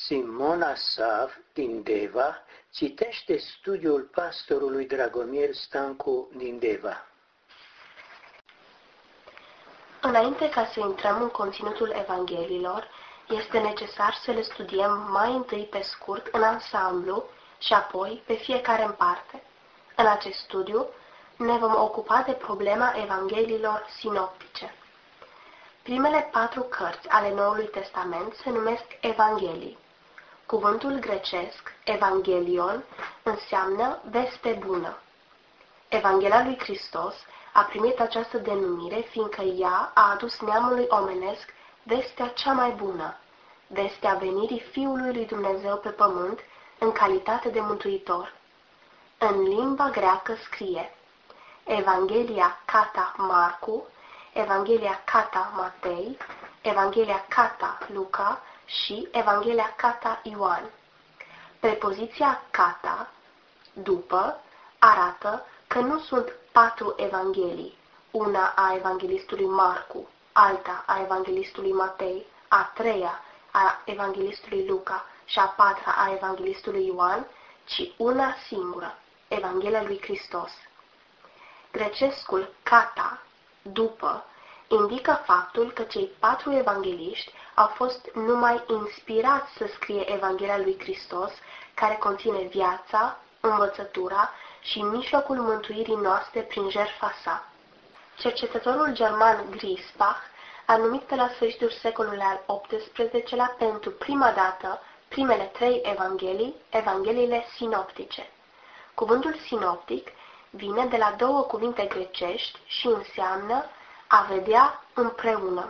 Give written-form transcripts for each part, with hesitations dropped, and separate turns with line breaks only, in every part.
Simona Sav din Deva citește studiul pastorului Dragomir Stancu din Deva.
Înainte ca să intrăm în conținutul Evangheliilor, este necesar să le studiem mai întâi pe scurt în ansamblu și apoi pe fiecare în parte. În acest studiu ne vom ocupa de problema Evangheliilor sinoptice. Primele 4 cărți ale Noului Testament se numesc Evanghelii. Cuvântul grecesc, Evangelion, înseamnă veste bună. Evanghelia lui Hristos a primit această denumire fiindcă ea a adus neamului omenesc vestea cea mai bună, vestea venirii Fiului lui Dumnezeu pe pământ în calitate de mântuitor. În limba greacă scrie Evanghelia Kata Marcu, Evanghelia Kata Matei, Evanghelia Kata Luca și Evanghelia Kata Ioan. Prepoziția kata, după, arată că nu sunt 4 evanghelii, una a evanghelistului Marcu, alta a evanghelistului Matei, a 3-a a evanghelistului Luca și a 4-a a evanghelistului Ioan, ci una singură, Evanghelia lui Hristos. Grecescul kata, după, indică faptul că cei 4 evangheliști au fost numai inspirați să scrie Evanghelia lui Hristos, care conține viața, învățătura și mijlocul mântuirii noastre prin jertfa sa. Cercetătorul german Griesbach a numit pe la sfârșitul secolului al XVIII-lea pentru prima dată primele 3 evanghelii, Evangheliile sinoptice. Cuvântul sinoptic vine de la 2 cuvinte grecești și înseamnă a vedea împreună.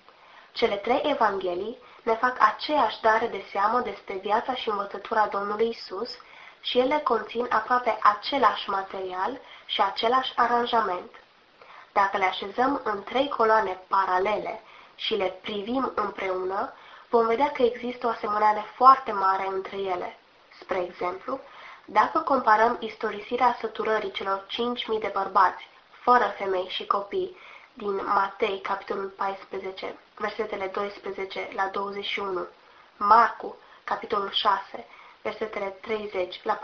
Cele 3 evanghelii ne fac aceeași dare de seamă despre viața și învățătura Domnului Isus și ele conțin aproape același material și același aranjament. Dacă le așezăm în 3 coloane paralele și le privim împreună, vom vedea că există o asemănare foarte mare între ele. Spre exemplu, dacă comparăm istorisirea săturării celor 5.000 de bărbați, fără femei și copii, din Matei, capitolul 14, versetele 12 la 21, Marcu, capitolul 6, versetele 30 la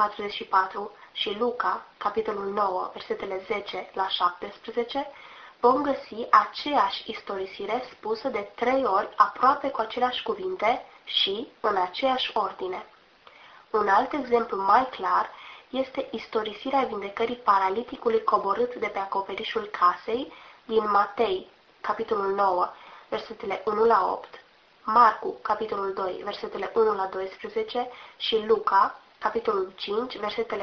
44 și Luca, capitolul 9, versetele 10 la 17, vom găsi aceeași istorisire spusă de 3 ori aproape cu aceleași cuvinte și în aceeași ordine. Un alt exemplu mai clar este istorisirea vindecării paraliticului coborât de pe acoperișul casei din Matei, capitolul 9, versetele 1 la 8, Marcu, capitolul 2, versetele 1 la 12 și Luca, capitolul 5, versetele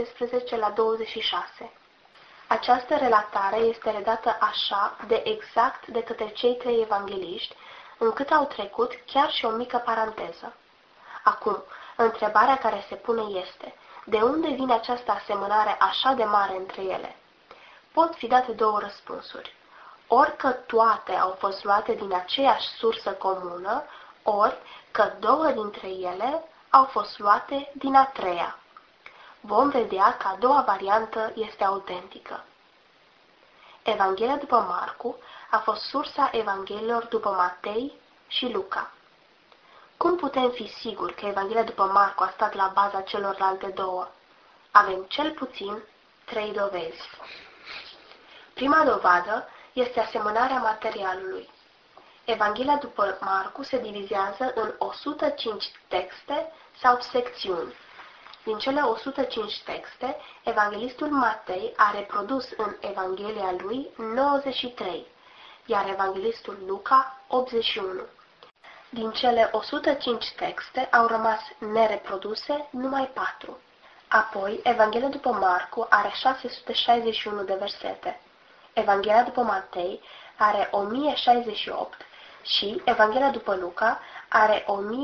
17 la 26. Această relatare este redată așa de exact de către cei 3 evangheliști, încât au trecut chiar și o mică paranteză. Acum, întrebarea care se pune este, de unde vine această asemănare așa de mare între ele? Pot fi date 2 răspunsuri. Ori că toate au fost luate din aceeași sursă comună, ori că 2 dintre ele au fost luate din a 3-a. Vom vedea că a 2-a variantă este autentică. Evanghelia după Marcu a fost sursa Evangheliilor după Matei și Luca. Cum putem fi siguri că Evanghelia după Marcu a stat la baza celorlalte 2? Avem cel puțin 3 dovezi. Prima dovadă este asemănarea materialului. Evanghelia după Marcu se divizează în 105 texte sau secțiuni. Din cele 105 texte, evanghelistul Matei a reprodus în Evanghelia lui 93, iar evanghelistul Luca 81. Din cele 105 texte au rămas nereproduse numai 4. Apoi, Evanghelia după Marcu are 661 de versete. Evanghelia după Matei are 1068 și Evanghelia după Luca are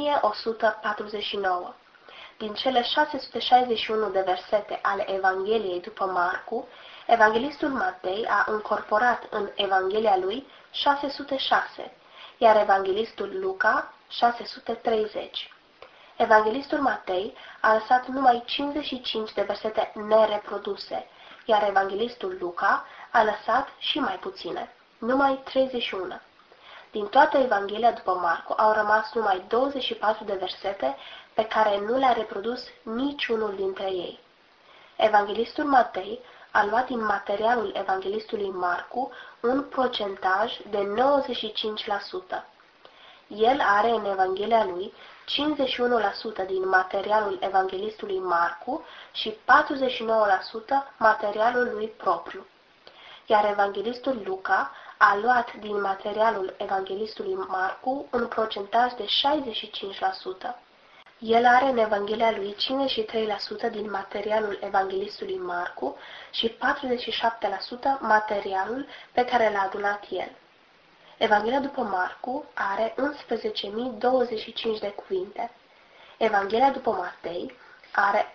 1149. Din cele 661 de versete ale Evangheliei după Marcu, evanghelistul Matei a încorporat în Evanghelia lui 606, iar evanghelistul Luca 630. Evanghelistul Matei a lăsat numai 55 de versete nereproduse, iar evanghelistul Luca a lăsat și mai puține, numai 31. Din toată Evanghelia după Marcu au rămas numai 24 de versete pe care nu le-a reprodus niciunul dintre ei. Evanghelistul Matei a luat din materialul evanghelistului Marcu un procentaj de 95%. El are în Evanghelia lui 51% din materialul evanghelistului Marcu și 49% materialul lui propriu. Iar evanghelistul Luca a luat din materialul evanghelistului Marcu un procentaj de 65%. El are în Evanghelia lui 53% din materialul evanghelistului Marcu și 47% materialul pe care l-a adunat el. Evanghelia după Marcu are 11.025 de cuvinte. Evanghelia după Matei are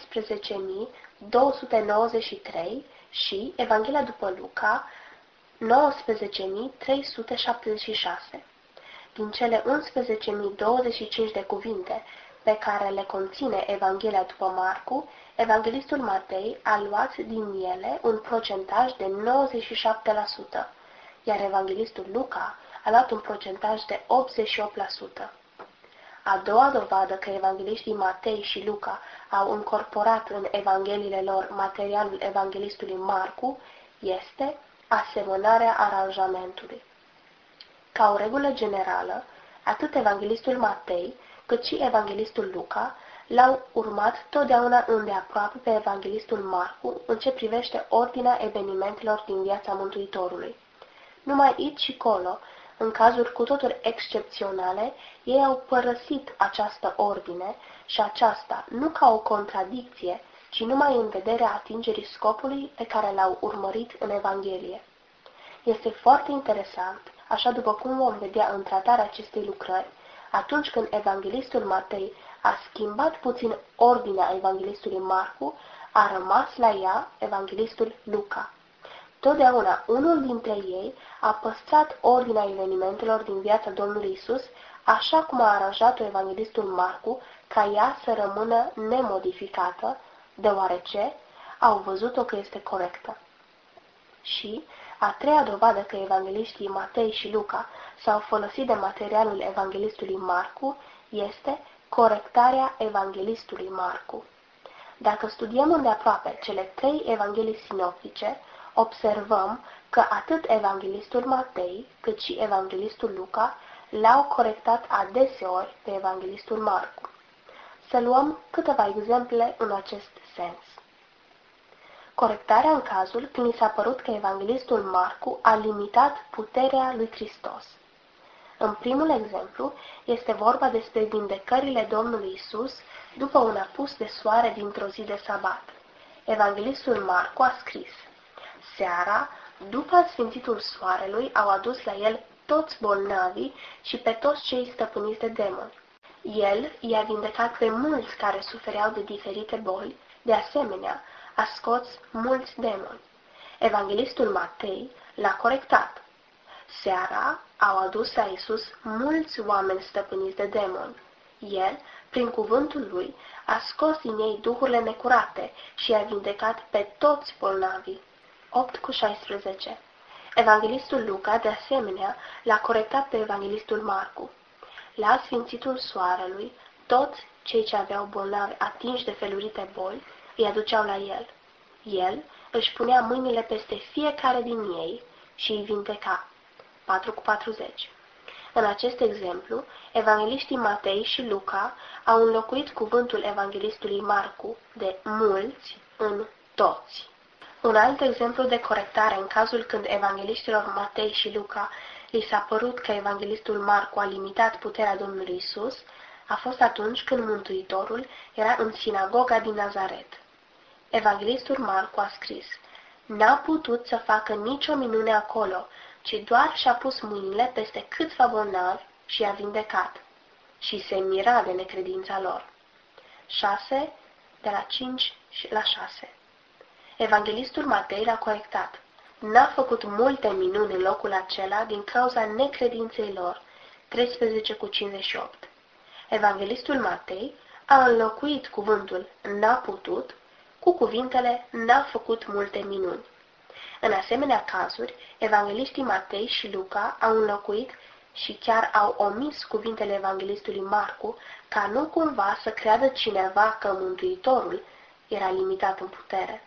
18.293 și Evanghelia după Luca 19.376. Din cele 11.025 de cuvinte pe care le conține Evanghelia după Marcu, evanghelistul Matei a luat din ele un procentaj de 97%, iar evanghelistul Luca a luat un procentaj de 88%. A doua dovadă că evangheliștii Matei și Luca au încorporat în evangheliile lor materialul evanghelistului Marcu este asemănarea aranjamentului. Ca o regulă generală, atât evanghelistul Matei cât și evanghelistul Luca l-au urmat totdeauna îndeaproape pe evanghelistul Marcu în ce privește ordinea evenimentelor din viața Mântuitorului. Numai aici și colo, în cazuri cu totul excepționale, ei au părăsit această ordine și aceasta nu ca o contradicție, ci numai în vederea atingerii scopului pe care l-au urmărit în Evanghelie. Este foarte interesant, așa după cum vom vedea în tratarea acestei lucrări, atunci când evanghelistul Matei a schimbat puțin ordinea evanghelistului Marcu, a rămas la ea evanghelistul Luca. Totdeauna unul dintre ei a păstrat ordinea evenimentelor din viața Domnului Isus, așa cum a aranjat-o evanghelistul Marcu, ca ea să rămână nemodificată, deoarece au văzut-o că este corectă. Și a treia dovadă că evangeliștii Matei și Luca s-au folosit de materialul evanghelistului Marcu este corectarea evanghelistului Marcu. Dacă studiem îndeaproape cele trei evanghelii sinoptice, observăm că atât evanghelistul Matei cât și evanghelistul Luca l-au corectat adeseori pe evanghelistul Marcu. Să luăm câteva exemple în acest sens. Corectarea în cazul când i s-a părut că evanghelistul Marcu a limitat puterea lui Hristos. În primul exemplu, este vorba despre vindecările Domnului Isus după un apus de soare dintr-o zi de sabat. Evanghelistul Marcu a scris: seara, după sfințitul soarelui, au adus la el toți bolnavii și pe toți cei stăpâniți de demoni. El i-a vindecat pe mulți care sufereau de diferite boli, de asemenea, a scos mulți demoni. Evanghelistul Matei l-a corectat. Seara au adus la Isus mulți oameni stăpâniți de demoni. El, prin cuvântul lui, a scos din ei duhurile necurate și i-a vindecat pe toți bolnavii. 8:16. Evanghelistul Luca, de asemenea, l-a corectat pe evanghelistul Marcu. La sfințitul soarelui, toți cei ce aveau bolnavi atinși de felurite boli îi aduceau la el. El își punea mâinile peste fiecare din ei și îi vindeca. 4:40. În acest exemplu, evangeliștii Matei și Luca au înlocuit cuvântul evanghelistului Marcu de mulți în toți. Un alt exemplu de corectare în cazul când evangeliștilor Matei și Luca li s-a părut că evanghelistul Marcu a limitat puterea Domnului Isus a fost atunci când Mântuitorul era în sinagoga din Nazaret. Evanghelistul Marcu a scris: n-a putut să facă nicio minune acolo, ci doar și-a pus mâinile peste câțiva bolnavi și i-a vindecat. Și se mira de necredința lor. 6, de la 5 la 6. Evanghelistul Matei l-a corectat. N-a făcut multe minuni în locul acela din cauza necredinței lor. 13:58. Evanghelistul Matei a înlocuit cuvântul n-a putut cu cuvintele n-a făcut multe minuni. În asemenea cazuri, evangeliștii Matei și Luca au înlocuit și chiar au omis cuvintele evanghelistului Marcu ca nu cumva să creadă cineva că Mântuitorul era limitat în putere.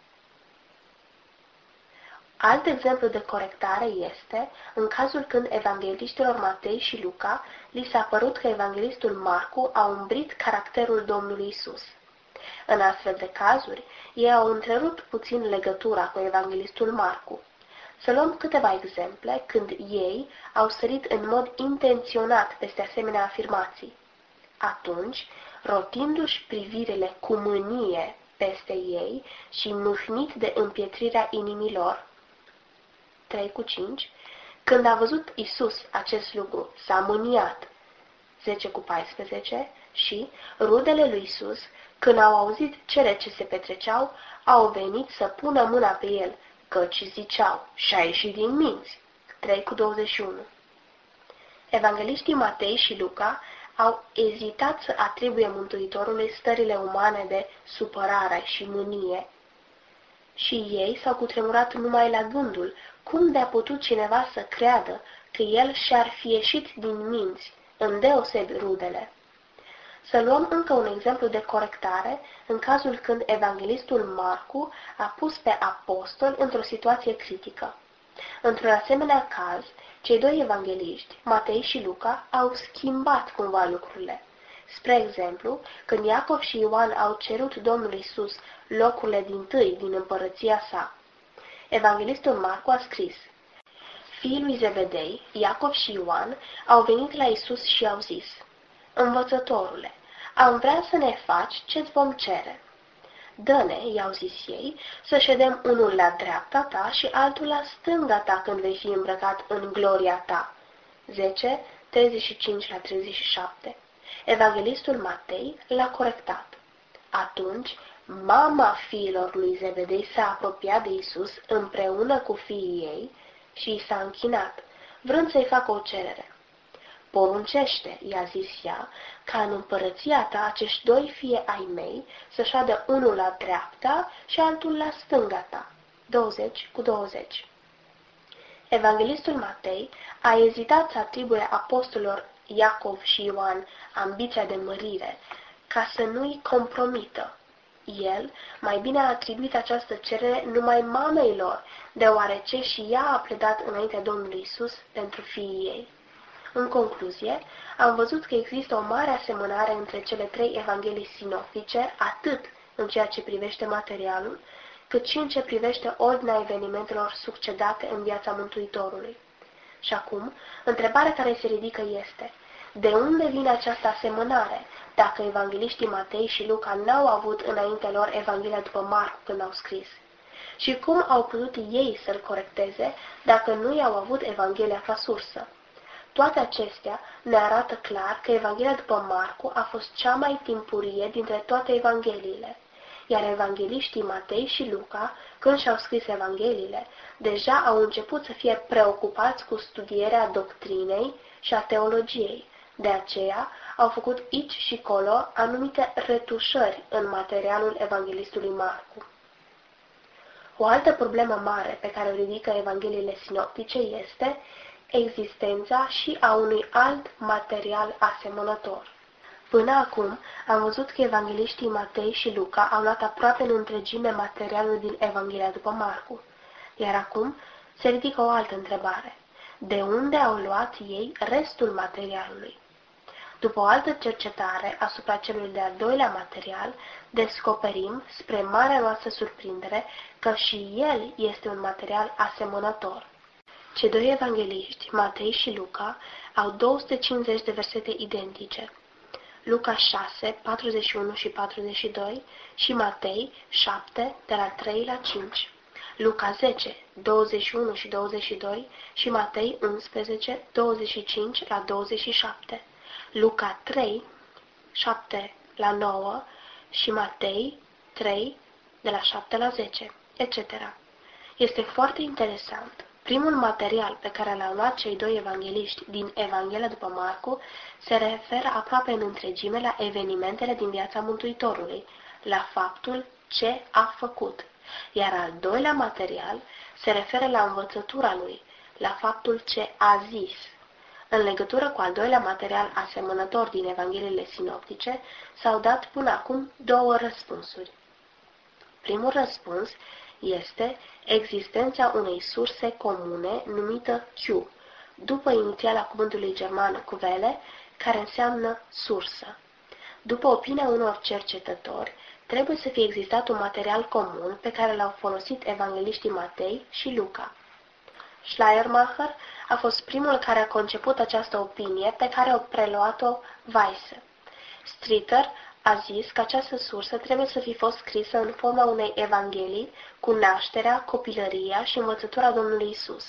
Alt exemplu de corectare este în cazul când evangheliștilor Matei și Luca li s-a părut că evanghelistul Marcu a umbrit caracterul Domnului Isus. În astfel de cazuri, ei au întrerupt puțin legătura cu evanghelistul Marcu. Să luăm câteva exemple când ei au sărit în mod intenționat peste asemenea afirmații. Atunci, rotindu-și privirile cu mânie peste ei și mâhnit de împietrirea inimilor, 3:5, când a văzut Isus acest lucru, s-a mâniat, 10:14, și rudele lui Isus, când au auzit cele ce se petreceau, au venit să pună mâna pe el, căci ziceau, și-a ieșit din minți, 3:21. Evangheliștii Matei și Luca au ezitat să atribuie Mântuitorului stările umane de supărare și mânie, și ei s-au cutremurat numai la gândul cum de-a putut cineva să creadă că el și-ar fi ieșit din minți, îndeosebi rudele. Să luăm încă un exemplu de corectare în cazul când evanghelistul Marcu a pus pe apostol într-o situație critică. Într-un asemenea caz, cei doi evangeliști, Matei și Luca, au schimbat cumva lucrurile. Spre exemplu, când Iacov și Ioan au cerut Domnului Isus locurile dintâi din împărăția sa, evanghelistul Marcu a scris: Fiii lui Zebedei, Iacov și Ioan, au venit la Isus și au zis: Învățătorule, am vrea să ne faci ce-ți vom cere. Dă-ne, i-au zis ei, să ședem unul la dreapta ta și altul la stânga ta când vei fi îmbrăcat în gloria ta. 10, 35-37. Evanghelistul Matei l-a corectat. Atunci, mama fiilor lui Zebedei s-a apropiat de Isus împreună cu fiii ei și i s-a închinat, vrând să-i facă o cerere. Poruncește, i-a zis ea, ca în împărăția ta acești doi fii ai mei să șadă unul la dreapta și altul la stânga ta. 20:20. Evanghelistul Matei a ezitat să atribuie apostolilor Iacov și Ioan ambiția de mărire, ca să nu-i compromită. El mai bine a atribuit această cerere numai mamei lor, deoarece și ea a pledat înaintea Domnului Isus pentru fiii ei. În concluzie, am văzut că există o mare asemănare între cele trei evanghelii sinoptice, atât în ceea ce privește materialul, cât și în ce privește ordinea evenimentelor succedate în viața Mântuitorului. Și acum, întrebarea care se ridică este: de unde vine această asemănare, dacă evangeliștii Matei și Luca n-au avut înaintea lor Evanghelia după Marcu când au scris? Și cum au putut ei să-l corecteze dacă nu i-au avut Evanghelia ca sursă? Toate acestea ne arată clar că Evanghelia după Marcu a fost cea mai timpurie dintre toate evangheliile, iar evangheliștii Matei și Luca, când și-au scris evangheliile, deja au început să fie preocupați cu studierea doctrinei și a teologiei. De aceea au făcut aici și colo anumite retușări în materialul evanghelistului Marcu. O altă problemă mare pe care o ridică evangheliile sinoptice este existența și a unui alt material asemănător. Până acum am văzut că evangheliștii Matei și Luca au luat aproape în întregime materialul din Evanghelia după Marcu. Iar acum se ridică o altă întrebare: de unde au luat ei restul materialului? După o altă cercetare asupra celui de-al doilea material, descoperim, spre marea noastră surprindere, că și el este un material asemănător. Cei doi evangeliști, Matei și Luca, au 250 de versete identice. Luca 6, 41 și 42 și Matei 7, de la 3 la 5. Luca 10, 21 și 22 și Matei 11, 25 la 27. Luca 3, 7 la 9 și Matei 3, de la 7 la 10, etc. Este foarte interesant. Primul material pe care l-au luat cei doi evangeliști din Evanghelia după Marcu se referă aproape în întregime la evenimentele din viața Mântuitorului, la faptul ce a făcut, iar al doilea material se referă la învățătura lui, la faptul ce a zis. În legătură cu al doilea material asemănător din Evangheliile sinoptice, s-au dat până acum două răspunsuri. Primul răspuns este existența unei surse comune numită Q, după inițiala cuvântului german Quelle, care înseamnă sursă. După opinia unor cercetători, trebuie să fie existat un material comun pe care l-au folosit evangeliștii Matei și Luca. Schleiermacher a fost primul care a conceput această opinie pe care a preluat-o Weisse. Streeter a zis că această sursă trebuie să fi fost scrisă în forma unei evanghelii cu nașterea, copilăria și învățătura Domnului Isus.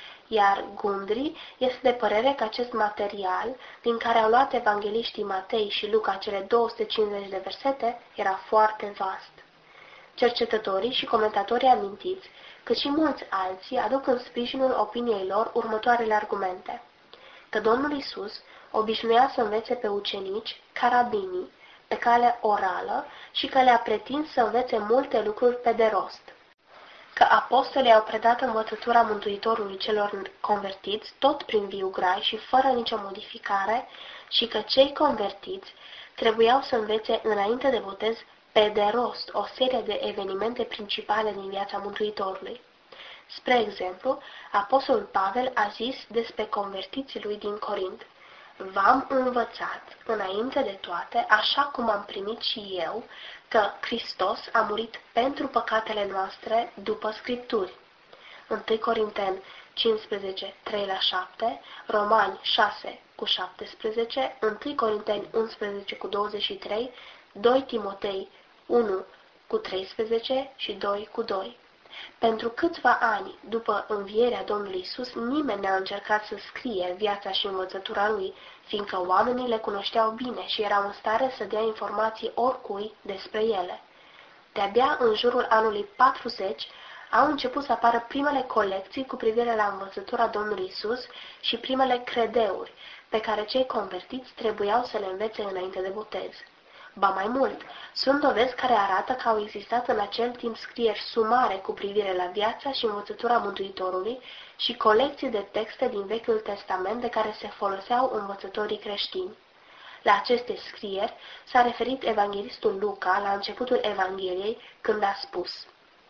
Iar Gundry este de părere că acest material, din care au luat evangeliștii Matei și Luca cele 250 de versete, era foarte vast. Cercetătorii și comentatorii amintiți, cât și mulți alții, aduc în sprijinul opiniei lor următoarele argumente. Că Domnul Isus obișnuia să învețe pe ucenici ca rabinii, pe cale orală și că le-a pretins să învețe multe lucruri pe de rost. Că apostolii au predat învățătura Mântuitorului celor convertiți tot prin viu grai și fără nicio modificare și că cei convertiți trebuiau să învețe înainte de botez pe de rost o serie de evenimente principale din viața Mântuitorului. Spre exemplu, apostolul Pavel a zis despre convertiții lui din Corint: v-am învățat, înainte de toate, așa cum am primit și eu, că Hristos a murit pentru păcatele noastre după Scripturi. 1 Corinteni 15, 3-7, Romani 6, cu 17, 1 Corinteni 11, cu 23, 2 Timotei 1, cu 13 și 2, cu 2. Pentru câțiva ani după învierea Domnului Isus, nimeni n-a încercat să scrie viața și învățătura lui, fiindcă oamenii le cunoșteau bine și erau în stare să dea informații oricui despre ele. De-abia în jurul anului 40 au început să apară primele colecții cu privire la învățătura Domnului Isus și primele credeuri, pe care cei convertiți trebuiau să le învețe înainte de botez. Ba mai mult, sunt dovezi care arată că au existat în acel timp scrieri sumare cu privire la viața și învățătura Mântuitorului și colecții de texte din Vechiul Testament de care se foloseau învățătorii creștini. La aceste scrieri s-a referit evanghelistul Luca la începutul Evangheliei când a spus: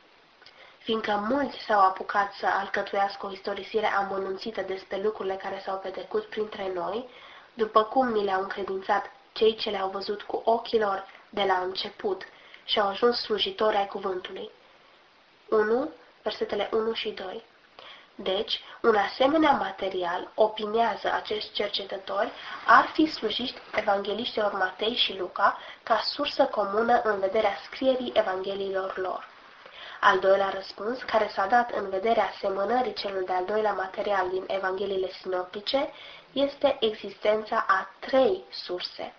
fiindcă mulți s-au apucat să alcătuiască o istorisire amănunțită despre lucrurile care s-au petrecut printre noi, după cum ni le-au încredințat cei ce le-au văzut cu ochii lor de la început și au ajuns slujitori ai cuvântului. 1, versetele 1 și 2. Deci, un asemenea material, opinează acești cercetători, ar fi slujit evangheliștilor Matei și Luca ca sursă comună în vederea scrierii evangheliilor lor. Al doilea răspuns, care s-a dat în vederea asemănării celui de-al doilea material din evangheliile sinoptice, este existența a 3 surse.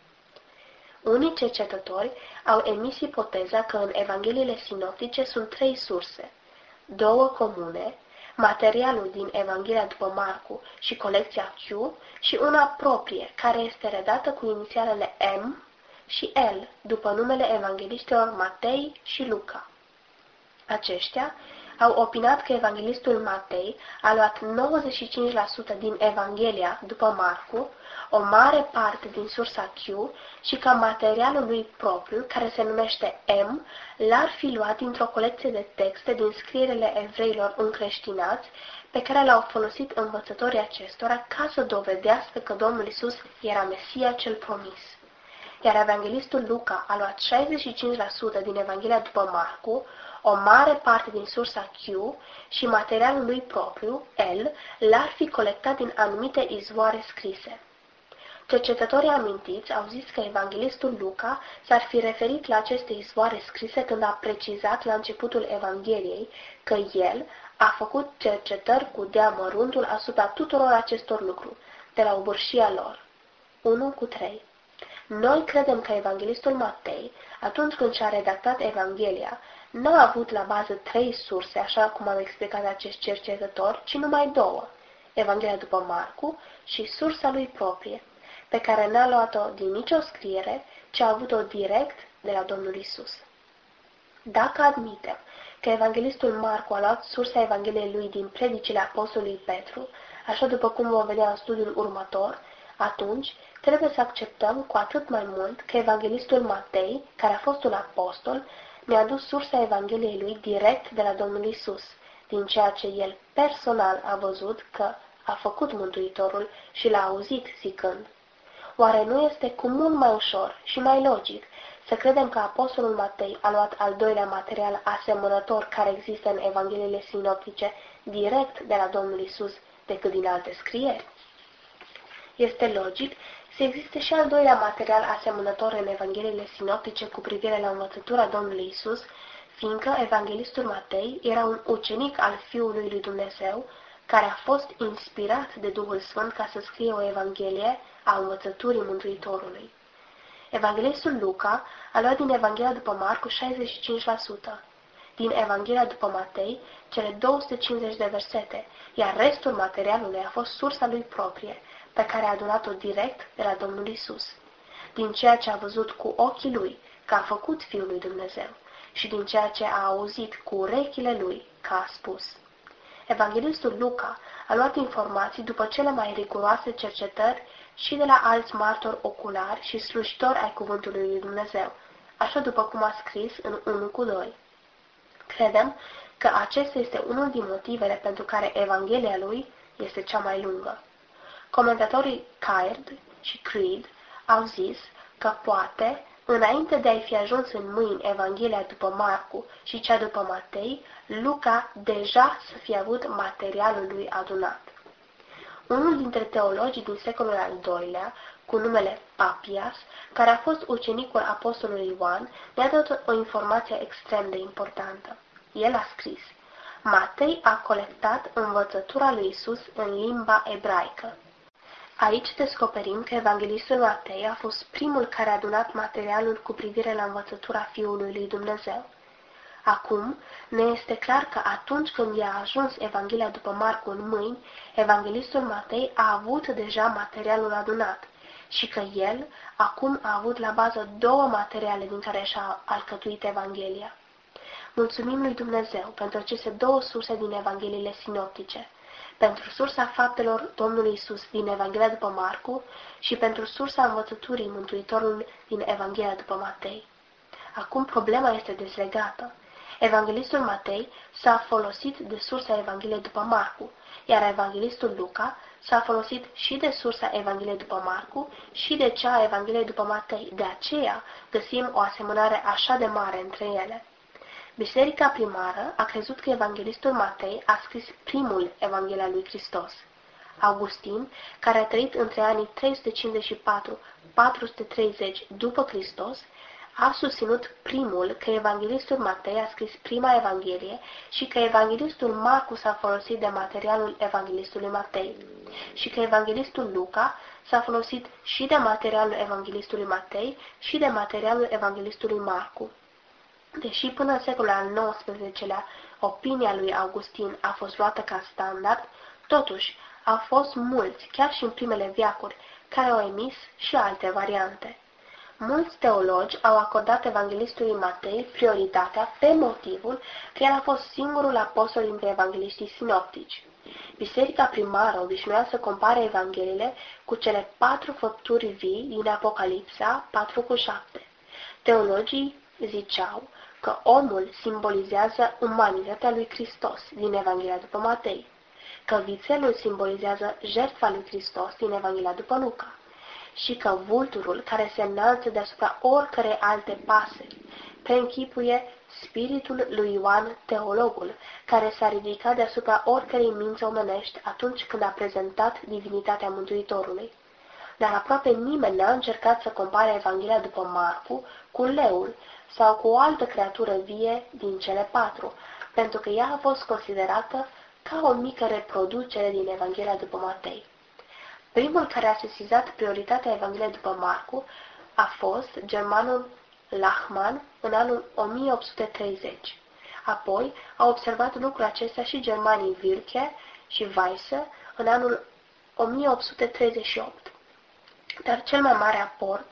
Unii cercetători au emis ipoteza că în evangheliile sinoptice sunt 3 surse, 2 comune, materialul din Evanghelia după Marcu și colecția Q, și una proprie, care este redată cu inițialele M și L, după numele evangheliștilor Matei și Luca. Aceștia au opinat că evanghelistul Matei a luat 95% din Evanghelia după Marcu, o mare parte din sursa Q și că materialul lui propriu, care se numește M, l-ar fi luat dintr-o colecție de texte din scrierile evreilor încreștinați pe care le-au folosit învățătorii acestora ca să dovedească că Domnul Isus era Mesia cel promis. Iar evanghelistul Luca a luat 65% din Evanghelia după Marcu, o mare parte din sursa Q și materialul lui propriu, L, l-ar fi colectat din anumite izvoare scrise. Cercetătorii amintiți au zis că evanghelistul Luca s-ar fi referit la aceste izvoare scrise când a precizat la începutul Evangheliei că el a făcut cercetări cu deamăruntul asupra tuturor acestor lucruri, de la obârșia lor. 1:3. Noi credem că evanghelistul Matei, atunci când și-a redactat Evanghelia, n-a avut la bază 3 surse, așa cum au explicat acești cercetători, ci numai 2, Evanghelia după Marcu și sursa lui proprie, pe care n-a luat-o din nicio scriere, ci a avut-o direct de la Domnul Isus. Dacă admitem că evanghelistul Marcu a luat sursa Evangheliei lui din predicile apostolului Petru, așa după cum vom vedea în studiul următor, atunci trebuie să acceptăm cu atât mai mult că evanghelistul Matei, care a fost un apostol, ne-a dus sursa Evangheliei lui direct de la Domnul Isus, din ceea ce el personal a văzut că a făcut Mântuitorul și l-a auzit zicând. Oare nu este cu mult mai ușor și mai logic să credem că apostolul Matei a luat al doilea material asemănător care există în Evangheliile sinoptice direct de la Domnul Isus decât din alte scrieri? Este logic să existe și al doilea material asemănător în Evangheliile sinoptice cu privire la învățătura Domnului Isus, fiindcă evanghelistul Matei era un ucenic al Fiului lui Dumnezeu, care a fost inspirat de Duhul Sfânt ca să scrie o Evanghelie a învățăturii Mântuitorului. Evanghelistul Luca a luat din Evanghelia după Marcu 65%, din Evanghelia după Matei cele 250 de versete, iar restul materialului a fost sursa lui proprie, pe care a adunat-o direct de la Domnul Isus, din ceea ce a văzut cu ochii lui, că a făcut Fiul lui Dumnezeu, și din ceea ce a auzit cu urechile lui, că a spus. Evanghelistul Luca a luat informații după cele mai riguroase cercetări și de la alți martori oculari și slujitori ai cuvântului lui Dumnezeu, așa după cum a scris în 1:2. Credem că acesta este unul din motivele pentru care Evanghelia lui este cea mai lungă. Comentatorii Caird și Creed au zis că poate, înainte de a-i fi ajuns în mâini Evanghelia după Marcu și cea după Matei, Luca deja să fie avut materialul lui adunat. Unul dintre teologii din secolul al II-lea, cu numele Papias, care a fost ucenicul apostolului Ioan, ne-a dat o informație extrem de importantă. El a scris: Matei a colectat învățătura lui Isus în limba ebraică. Aici descoperim că evanghelistul Matei a fost primul care a adunat materialul cu privire la învățătura Fiului lui Dumnezeu. Acum, ne este clar că atunci când i-a ajuns Evanghelia după Marcu în mâini, evanghelistul Matei a avut deja materialul adunat și că el acum a avut la bază două materiale din care și-a alcătuit Evanghelia. Mulțumim lui Dumnezeu pentru aceste două surse din Evangheliile sinoptice, pentru sursa faptelor Domnului Isus din Evanghelia după Marcu și pentru sursa învățăturii Mântuitorului din Evanghelia după Matei. Acum problema este dezlegată. Evanghelistul Matei s-a folosit de sursa Evangheliei după Marcu, iar evanghelistul Luca s-a folosit și de sursa Evangheliei după Marcu și de cea a Evangheliei după Matei. De aceea găsim o asemănare așa de mare între ele. Biserica primară a crezut că evanghelistul Matei a scris primul Evanghelia lui Hristos. Augustin, care a trăit între anii 354-430 după Hristos, a susținut primul că evanghelistul Matei a scris prima Evanghelie și că evanghelistul Marcu s-a folosit de materialul evanghelistului Matei și că evanghelistul Luca s-a folosit și de materialul evanghelistului Matei și de materialul evanghelistului Marcu. Deși până în secolul al XIX-lea opinia lui Augustin a fost luată ca standard, totuși au fost mulți, chiar și în primele veacuri, care au emis și alte variante. Mulți teologi au acordat evanghelistului Matei prioritatea pe motivul că el a fost singurul apostol dintre evangeliștii sinoptici. Biserica primară obișnuia să compare evangheliile cu cele 4 făpturi vii din Apocalipsa 4:7. Teologii ziceau că omul simbolizează umanitatea lui Hristos din Evanghelia după Matei, că vițelul simbolizează jertfa lui Hristos din Evanghelia după Luca și că vulturul care se înalță deasupra oricărei alte pasări preînchipuie spiritul lui Ioan, teologul, care s-a ridicat deasupra oricărei minți omenești atunci când a prezentat divinitatea Mântuitorului. Dar aproape nimeni n-a încercat să compare Evanghelia după Marcu cu leul sau cu o altă creatură vie din cele 4, pentru că ea a fost considerată ca o mică reproducere din Evanghelia după Matei. Primul care a sesizat prioritatea Evangheliei după Marcu a fost germanul Lachmann în anul 1830. Apoi au observat lucrul acesta și germanii Wilke și Weisse în anul 1838. Dar cel mai mare aport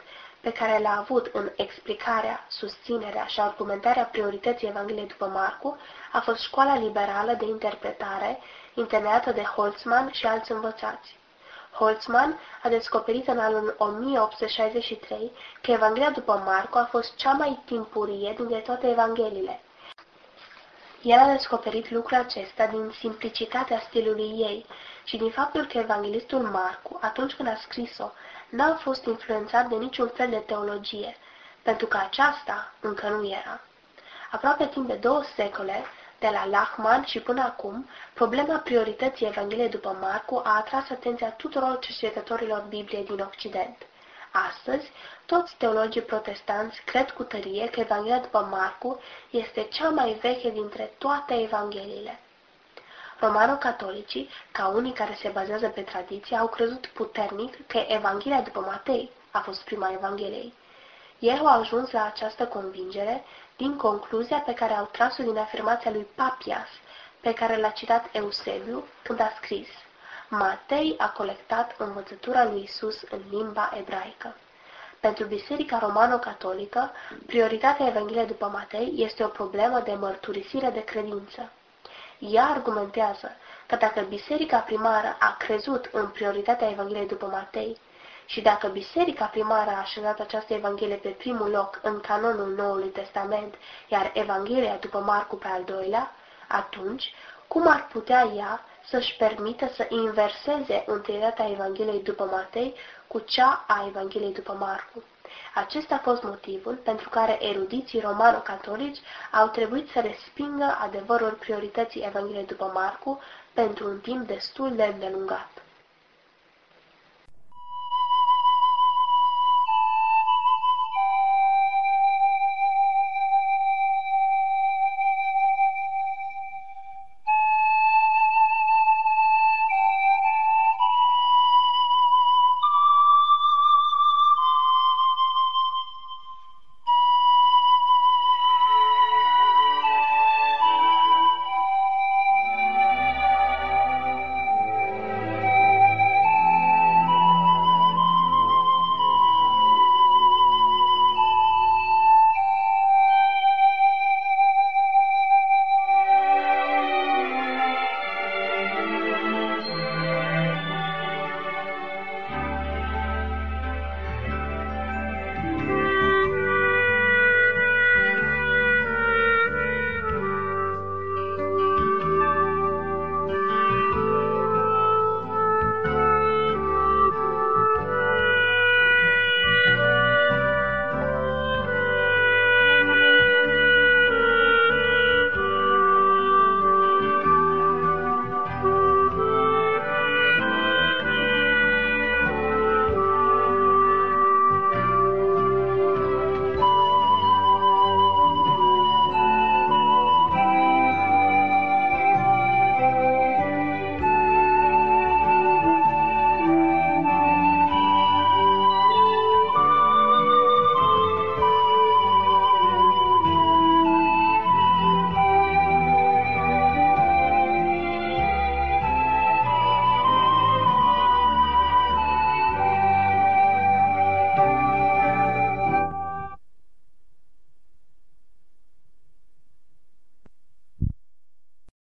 pe care l-a avut în explicarea, susținerea și argumentarea priorității Evangheliei după Marcu a fost școala liberală de interpretare, întemeiată de Holtzman și alți învățați. Holtzman a descoperit în anul 1863 că Evanghelia după Marcu a fost cea mai timpurie dintre toate Evangheliile. El a descoperit lucrul acesta din simplicitatea stilului ei și din faptul că evanghelistul Marcu, atunci când a scris-o, n-a fost influențat de niciun fel de teologie, pentru că aceasta încă nu era. Aproape timp de 2 secole, de la Lachman și până acum, problema priorității Evangheliei după Marcu a atras atenția tuturor cercetătorilor Bibliei din Occident. Astăzi, toți teologii protestanți cred cu tărie că Evanghelia după Marcu este cea mai veche dintre toate Evangheliile. Romano-catolicii, ca unii care se bazează pe tradiție, au crezut puternic că Evanghelia după Matei a fost prima Evangheliei. Ei au ajuns la această convingere din concluzia pe care au tras-o din afirmația lui Papias, pe care l-a citat Eusebiu când a scris: Matei a colectat învățătura lui Isus în limba ebraică. Pentru Biserica Romano-Catolică, prioritatea Evangheliei după Matei este o problemă de mărturisire de credință. Ea argumentează că dacă Biserica primară a crezut în prioritatea Evangheliei după Matei și dacă Biserica primară a așezat această Evanghelie pe primul loc în canonul Noului Testament, iar Evanghelia după Marcu pe al doilea, atunci, cum ar putea ea să-și permită să inverseze întâietatea Evangheliei după Matei cu cea a Evangheliei după Marcu? Acesta a fost motivul pentru care erudiții romano-catolici au trebuit să respingă adevărul priorității Evangheliei după Marcu pentru un timp destul de îndelungat.